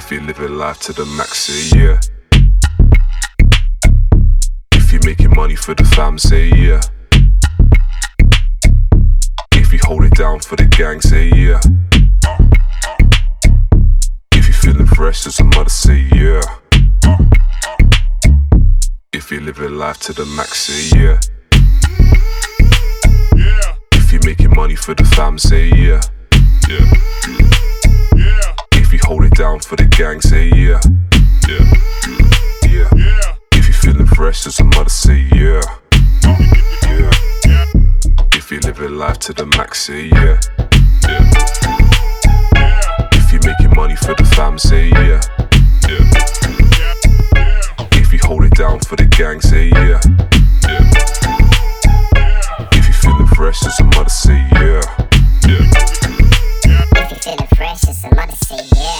If you're living life to the max, say yeah. If you're making money for the fam, say yeah. If you hold it down for the gang, say yeah. If you're feeling fresh as a mother, say yeah. If you're living life to the max, say yeah. If you're making money for the fam, say yeah. If you hold it down for the gang, say yeah. If you're feeling fresh as a mother, say yeah. If you're living life to the max, say yeah. If you're making money for the fam, say yeah. If you hold it down for the gang, say yeah. If you're feeling fresh as a mother, say yeah. If you're feeling fresh as a mother, say yeah.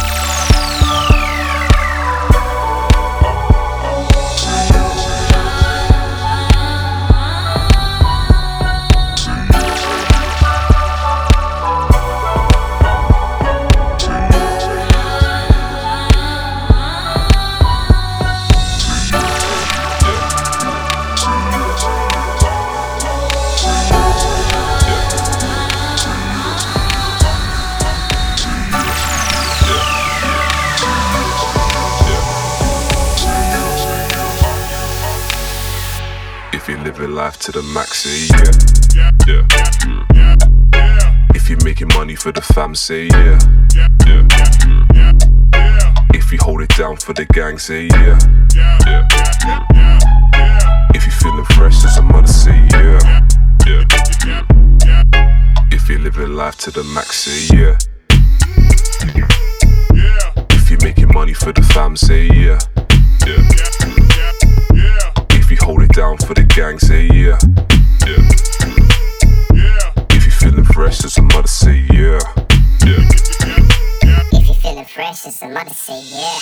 If you're living life to the max, say yeah. If you're making money for the fam, say yeah. If you hold it down for the gang, say yeah. If you're feeling fresh as a mother, say yeah. If you're living life to the max, say yeah. If you're making money for the fam, say yeah. If you hold it down for the gang, say yeah. If you're feeling fresh as a mother, say yeah. If you're feeling fresh as a mother, say yeah.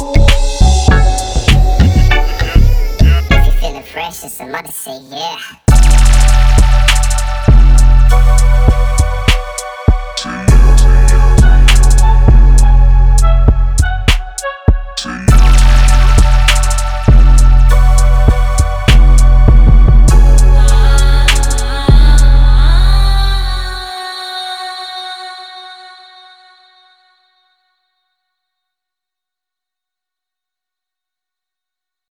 If you're feeling fresh as a mother, say yeah.